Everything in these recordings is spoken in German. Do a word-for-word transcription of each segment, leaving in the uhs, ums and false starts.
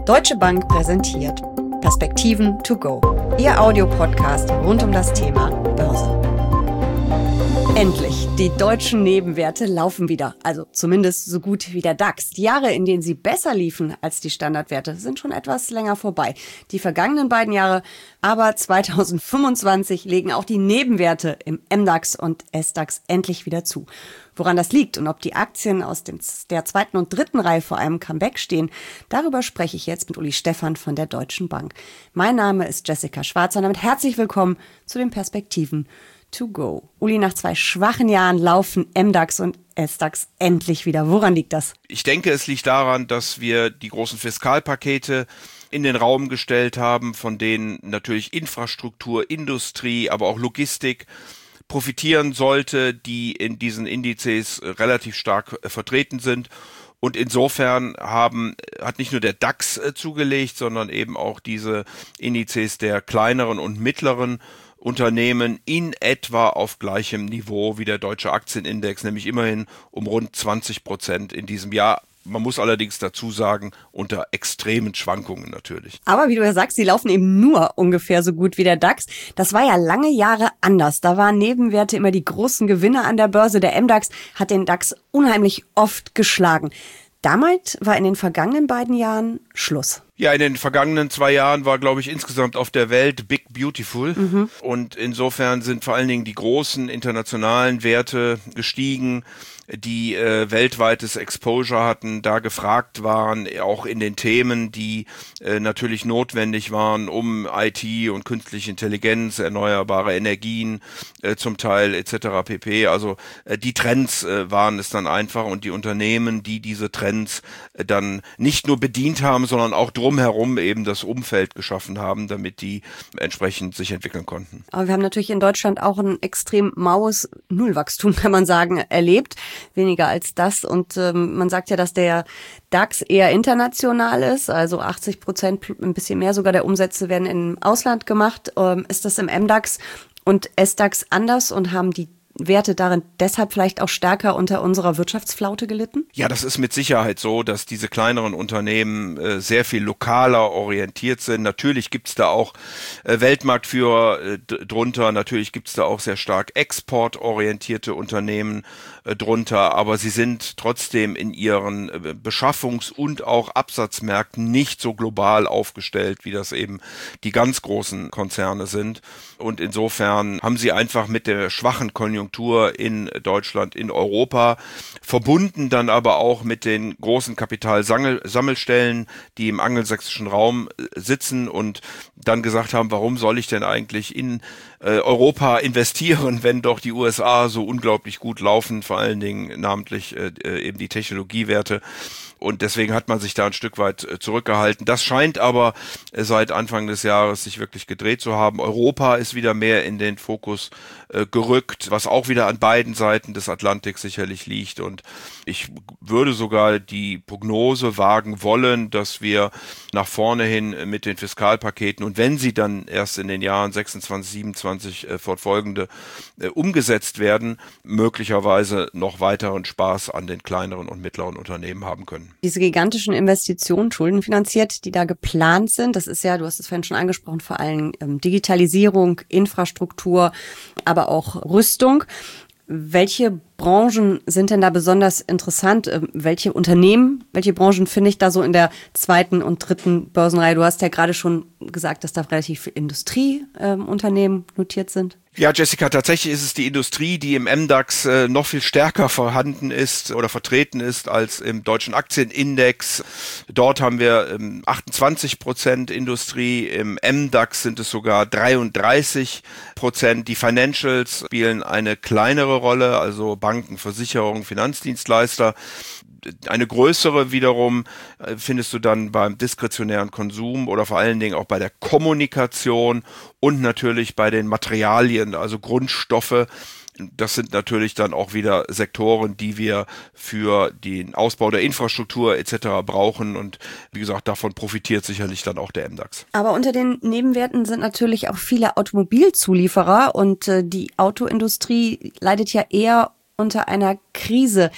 Deutsche Bank präsentiert Perspektiven to go, Ihr Audiopodcast rund um das Thema Börse. Endlich, die deutschen Nebenwerte laufen wieder, also zumindest so gut wie der DAX. Die Jahre, in denen sie besser liefen als die Standardwerte, sind schon etwas länger vorbei. Die vergangenen beiden Jahre, aber zwanzig fünfundzwanzig legen auch die Nebenwerte im M DAX und S DAX endlich wieder zu. Woran das liegt und ob die Aktien aus dem, der zweiten und dritten Reihe vor einem Comeback stehen, darüber spreche ich jetzt mit Uli Stephan von der Deutschen Bank. Mein Name ist Jessica Schwarzer und damit herzlich willkommen zu den Perspektiven to go. Uli, nach zwei schwachen Jahren laufen M DAX und S DAX endlich wieder. Woran liegt das? Ich denke, es liegt daran, dass wir die großen Fiskalpakete in den Raum gestellt haben, von denen natürlich Infrastruktur, Industrie, aber auch Logistik profitieren sollte, die in diesen Indizes relativ stark äh, vertreten sind. Und insofern haben, hat nicht nur der DAX äh, zugelegt, sondern eben auch diese Indizes der kleineren und mittleren Unternehmen in etwa auf gleichem Niveau wie der deutsche Aktienindex, nämlich immerhin um rund zwanzig Prozent in diesem Jahr. Man muss allerdings dazu sagen, unter extremen Schwankungen natürlich. Aber wie du ja sagst, sie laufen eben nur ungefähr so gut wie der DAX. Das war ja lange Jahre anders. Da waren Nebenwerte immer die großen Gewinner an der Börse. Der M DAX hat den DAX unheimlich oft geschlagen. Damit war in den vergangenen beiden Jahren Schluss. Ja, in den vergangenen zwei Jahren war, glaube ich, insgesamt auf der Welt Big Beautiful. Mhm. Und insofern sind vor allen Dingen die großen internationalen Werte gestiegen, die äh, weltweites Exposure hatten, da gefragt waren, auch in den Themen, die äh, natürlich notwendig waren, um I T und künstliche Intelligenz, erneuerbare Energien äh, zum Teil et cetera pp. Also äh, die Trends äh, waren es dann einfach und die Unternehmen, die diese Trends äh, dann nicht nur bedient haben, sondern auch drumherum eben das Umfeld geschaffen haben, damit die entsprechend sich entwickeln konnten. Aber wir haben natürlich in Deutschland auch ein extrem maues Nullwachstum, kann man sagen, erlebt. Weniger als das. Und ähm, man sagt ja, dass der DAX eher international ist. Also achtzig Prozent, ein bisschen mehr sogar der Umsätze werden im Ausland gemacht. Ähm, ist das im M DAX und S DAX anders und haben die Werte darin deshalb vielleicht auch stärker unter unserer Wirtschaftsflaute gelitten? Ja, das ist mit Sicherheit so, dass diese kleineren Unternehmen äh, sehr viel lokaler orientiert sind. Natürlich gibt's da auch äh, Weltmarktführer äh, d- drunter, natürlich gibt's da auch sehr stark exportorientierte Unternehmen äh, drunter, aber sie sind trotzdem in ihren äh, Beschaffungs- und auch Absatzmärkten nicht so global aufgestellt, wie das eben die ganz großen Konzerne sind. Und insofern haben sie einfach mit der schwachen Konjunktur in Deutschland, in Europa, verbunden dann aber auch mit den großen Kapitalsammelstellen, die im angelsächsischen Raum sitzen und dann gesagt haben, warum soll ich denn eigentlich in äh, Europa investieren, wenn doch die U S A so unglaublich gut laufen, vor allen Dingen namentlich äh, eben die Technologiewerte. Und deswegen hat man sich da ein Stück weit zurückgehalten. Das scheint aber seit Anfang des Jahres sich wirklich gedreht zu haben. Europa ist wieder mehr in den Fokus äh, gerückt, was auch wieder an beiden Seiten des Atlantiks sicherlich liegt. Und ich würde sogar die Prognose wagen wollen, dass wir nach vorne hin mit den Fiskalpaketen und wenn sie dann erst in den Jahren sechsundzwanzig, siebenundzwanzig äh, fortfolgende äh, umgesetzt werden, möglicherweise noch weiteren Spaß an den kleineren und mittleren Unternehmen haben können. Diese gigantischen Investitionen, schuldenfinanziert, die da geplant sind, das ist ja, du hast es vorhin schon angesprochen, vor allem ähm, Digitalisierung, Infrastruktur, aber auch Rüstung. Welche Branchen sind denn da besonders interessant? Ähm, welche Unternehmen, welche Branchen finde ich da so in der zweiten und dritten Börsenreihe? Du hast ja gerade schon gesagt, dass da relativ viele Industrieunternehmen ähm, notiert sind. Ja, Jessica, tatsächlich ist es die Industrie, die im M DAX äh, noch viel stärker vorhanden ist oder vertreten ist als im deutschen Aktienindex. Dort haben wir ähm, achtundzwanzig Prozent Industrie, im M DAX sind es sogar dreiunddreißig Prozent. Die Financials spielen eine kleinere Rolle, also Banken, Versicherungen, Finanzdienstleister. Eine größere wiederum äh, findest du dann beim diskretionären Konsum oder vor allen Dingen auch bei der Kommunikation und natürlich bei den Materialien, also Grundstoffe. Das sind natürlich dann auch wieder Sektoren, die wir für den Ausbau der Infrastruktur et cetera brauchen. Und wie gesagt, davon profitiert sicherlich dann auch der M DAX. Aber unter den Nebenwerten sind natürlich auch viele Automobilzulieferer und äh, die Autoindustrie leidet ja eher unter einer Krise.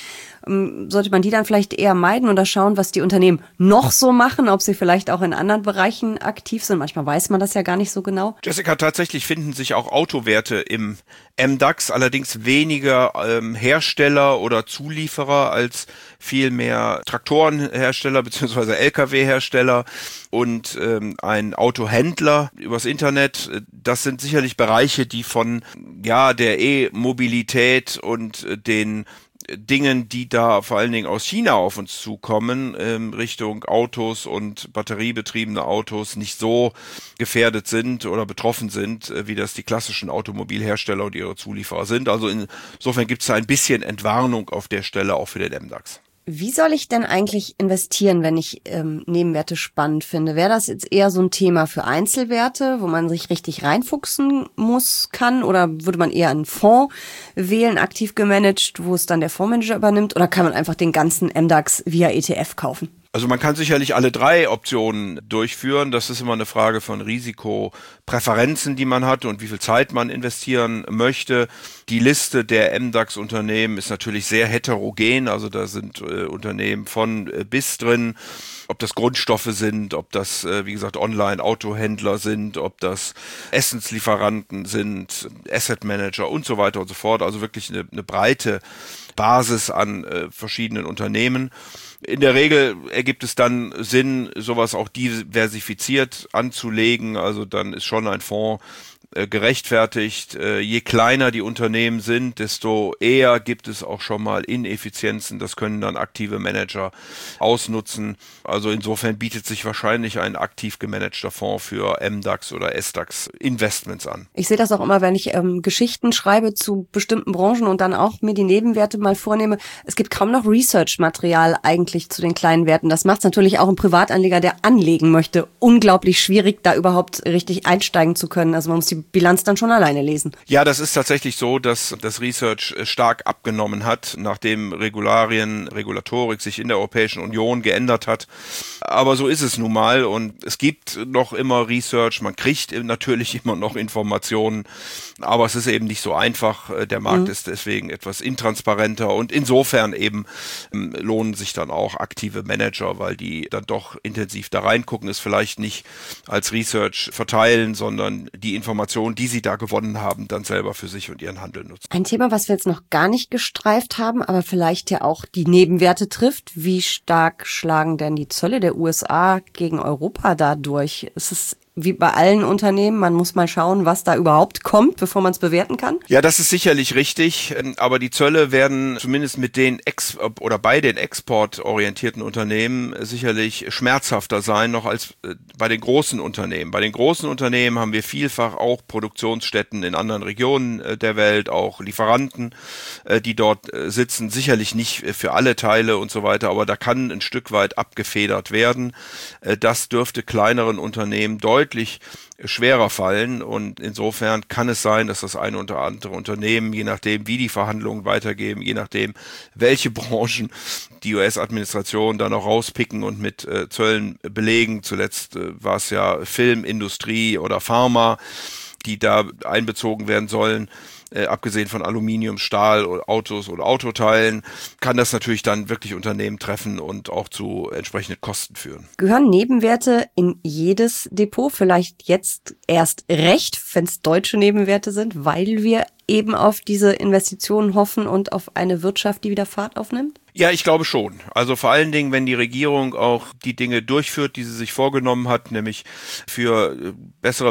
ähm, sollte man die dann vielleicht eher meiden oder schauen, was die Unternehmen noch so machen, ob sie vielleicht auch in anderen Bereichen aktiv sind? Manchmal weiß man das ja gar nicht so genau. Jessica, tatsächlich finden sich auch Autowerte im M DAX, allerdings weniger ähm, Hersteller oder Zulieferer als vielmehr Traktorenhersteller bzw. L K W-Hersteller und ähm, ein Autohändler übers Internet. Das sind sicherlich Bereiche, die von ja der E-Mobilität und äh, den Dingen, die da vor allen Dingen aus China auf uns zukommen, ähm, Richtung Autos und batteriebetriebene Autos nicht so gefährdet sind oder betroffen sind, äh, wie das die klassischen Automobilhersteller und ihre Zulieferer sind. Also insofern gibt es da ein bisschen Entwarnung auf der Stelle auch für den M DAX. Wie soll ich denn eigentlich investieren, wenn ich ähm, Nebenwerte spannend finde? Wäre das jetzt eher so ein Thema für Einzelwerte, wo man sich richtig reinfuchsen muss, kann? Oder würde man eher einen Fonds wählen, aktiv gemanagt, wo es dann der Fondsmanager übernimmt? Oder kann man einfach den ganzen M DAX via E T F kaufen? Also man kann sicherlich alle drei Optionen durchführen. Das ist immer eine Frage von Risikopräferenzen, die man hat und wie viel Zeit man investieren möchte. Die Liste der M DAX-Unternehmen ist natürlich sehr heterogen. Also da sind äh, Unternehmen von äh, bis drin, ob das Grundstoffe sind, ob das, äh, wie gesagt, Online-Autohändler sind, ob das Essenslieferanten sind, Asset Manager und so weiter und so fort. Also wirklich eine, eine breite Basis an äh, verschiedenen Unternehmen. In der Regel ergibt es dann Sinn, sowas auch diversifiziert anzulegen. Also dann ist schon ein Fonds äh, gerechtfertigt. Äh, je kleiner die Unternehmen sind, desto eher gibt es auch schon mal Ineffizienzen. Das können dann aktive Manager ausnutzen. Also insofern bietet sich wahrscheinlich ein aktiv gemanagter Fonds für M DAX oder S DAX Investments an. Ich sehe das auch immer, wenn ich ähm, Geschichten schreibe zu bestimmten Branchen und dann auch mir die Nebenwerte mal vornehme. Es gibt kaum noch Research-Material eigentlich zu den kleinen Werten. Das macht es natürlich auch ein Privatanleger, der anlegen möchte, unglaublich schwierig, da überhaupt richtig einsteigen zu können. Also man muss die Bilanz dann schon alleine lesen. Ja, das ist tatsächlich so, dass das Research stark abgenommen hat, nachdem Regularien, Regulatorik sich in der Europäischen Union geändert hat. Aber so ist es nun mal und es gibt noch immer Research, man kriegt natürlich immer noch Informationen, aber es ist eben nicht so einfach. Der Markt mhm. ist deswegen etwas intransparenter und insofern eben ähm, lohnen sich dann auch aktive Manager, weil die dann doch intensiv da reingucken, es vielleicht nicht als Research verteilen, sondern die Informationen, die sie da gewonnen haben, dann selber für sich und ihren Handel nutzen. Ein Thema, was wir jetzt noch gar nicht gestreift haben, aber vielleicht ja auch die Nebenwerte trifft. Wie stark schlagen denn die Zölle der U S A gegen Europa dadurch? Ist es wie bei allen Unternehmen, man muss mal schauen, was da überhaupt kommt, bevor man es bewerten kann? Ja, das ist sicherlich richtig, aber die Zölle werden zumindest mit den Ex- oder bei den exportorientierten Unternehmen sicherlich schmerzhafter sein, noch als bei den großen Unternehmen. Bei den großen Unternehmen haben wir vielfach auch Produktionsstätten in anderen Regionen der Welt, auch Lieferanten, die dort sitzen, sicherlich nicht für alle Teile und so weiter, aber da kann ein Stück weit abgefedert werden. Das dürfte kleineren Unternehmen deutlich deutlich schwerer fallen und insofern kann es sein, dass das eine oder andere Unternehmen, je nachdem wie die Verhandlungen weitergehen, je nachdem welche Branchen die U S-Administration da noch rauspicken und mit äh, Zöllen belegen, zuletzt äh, war es ja Filmindustrie oder Pharma, die da einbezogen werden sollen, Äh, abgesehen von Aluminium, Stahl, Autos oder Autoteilen, kann das natürlich dann wirklich Unternehmen treffen und auch zu entsprechenden Kosten führen. Gehören Nebenwerte in jedes Depot? Vielleicht jetzt erst recht, wenn es deutsche Nebenwerte sind, weil wir eben auf diese Investitionen hoffen und auf eine Wirtschaft, die wieder Fahrt aufnimmt? Ja, ich glaube schon. Also vor allen Dingen, wenn die Regierung auch die Dinge durchführt, die sie sich vorgenommen hat, nämlich für bessere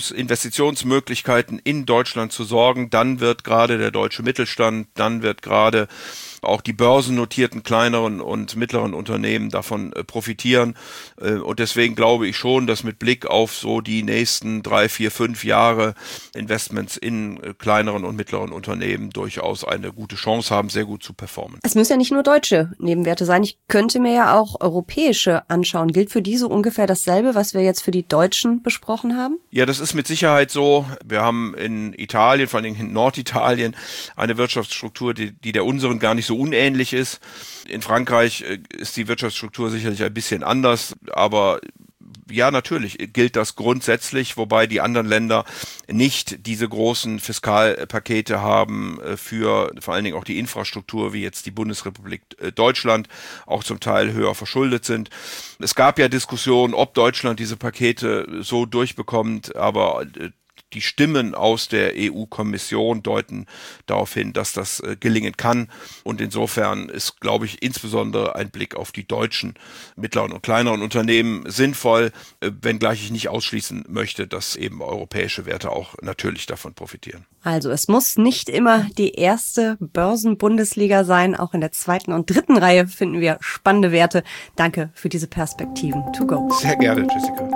Wachstumsinvestitionsmöglichkeiten in Deutschland zu sorgen, dann wird gerade der deutsche Mittelstand, dann wird gerade auch die börsennotierten kleineren und mittleren Unternehmen davon äh, profitieren. Äh, und deswegen glaube ich schon, dass mit Blick auf so die nächsten drei, vier, fünf Jahre Investments in äh, kleineren und mittleren Unternehmen durchaus eine gute Chance haben, sehr gut zu performen. Es müssen ja nicht nur deutsche Nebenwerte sein. Ich könnte mir ja auch europäische anschauen. Gilt für die so ungefähr dasselbe, was wir jetzt für die Deutschen besprochen haben? Ja, das ist mit Sicherheit so. Wir haben in Italien, vor allem in Norditalien, eine Wirtschaftsstruktur, die, die der unseren gar nicht so unähnlich ist. In Frankreich ist die Wirtschaftsstruktur sicherlich ein bisschen anders, aber ja, natürlich gilt das grundsätzlich, wobei die anderen Länder nicht diese großen Fiskalpakete haben für vor allen Dingen auch die Infrastruktur, wie jetzt die Bundesrepublik Deutschland, auch zum Teil höher verschuldet sind. Es gab ja Diskussionen, ob Deutschland diese Pakete so durchbekommt, aber die Stimmen aus der E U-Kommission deuten darauf hin, dass das äh, gelingen kann. Und insofern ist, glaube ich, insbesondere ein Blick auf die deutschen mittleren und kleineren Unternehmen sinnvoll, äh, wenngleich ich nicht ausschließen möchte, dass eben europäische Werte auch natürlich davon profitieren. Also es muss nicht immer die erste Börsenbundesliga sein. Auch in der zweiten und dritten Reihe finden wir spannende Werte. Danke für diese Perspektiven. To go. Sehr gerne, Jessica.